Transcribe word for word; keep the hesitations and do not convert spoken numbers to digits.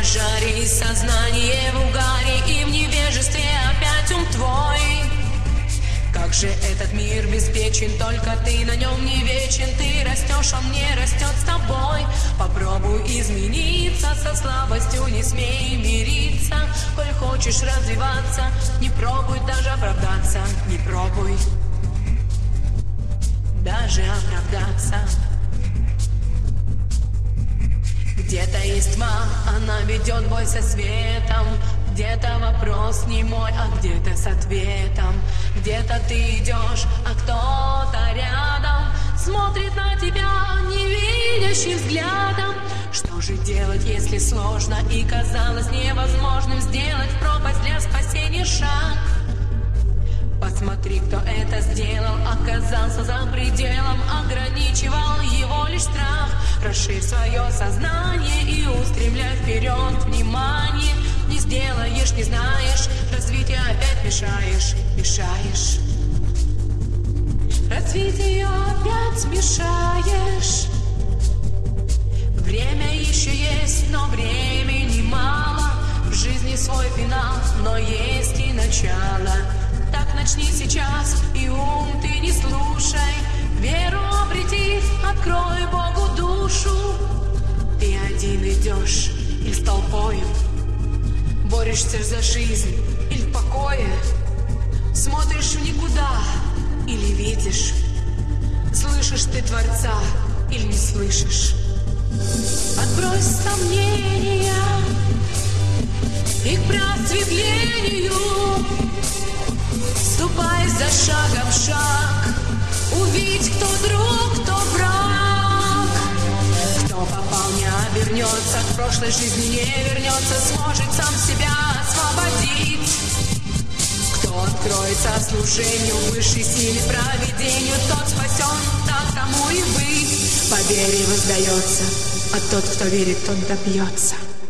пожаре, и сознание в угаре, и в невежестве опять ум твой. Как же этот мир беспечен, только ты на нем не вечен. Ты растешь, он не растет с тобой. Попробуй измениться, со слабостью не смей мириться. Коль хочешь развиваться, не пробуй даже оправдаться. Не пробуй даже оправдаться. Где-то есть тьма, она ведет бой со светом. Где-то вопрос не мой, а где-то с ответом. Где-то ты идешь, а кто-то рядом смотрит на тебя невидящим взглядом. Что же делать, если сложно и казалось невозможным сделать в пропасть для спасения шаг? Посмотри, кто это сделал, оказался за пределом, ограничивал его лишь страх. Расширь свое сознание и устремляй вперед внимание. Не сделаешь, не знаешь, развитие опять мешаешь, мешаешь. Развитию опять мешаешь. Время еще есть, но времени мало. В жизни свой финал, но есть и начало. Так начни сейчас, и ум ты не слушай. Веру обрети, открой Богу душу. Ты один идешь или с толпою? Борешься за жизнь или в покое? Смотришь в никуда или видишь? Слышишь ты Творца или не слышишь? Отбрось сомнения и к просветлению ступай за шагом в шаг. Увидь, кто друг, кто враг. Кто попал, не обернется, к прошлой жизни не вернется, сможет сам себя освободить. Кто откроется служению высшей силе провидению, тот спасен, так тому и быть. По вере воздается, а тот, кто верит, тот добьется.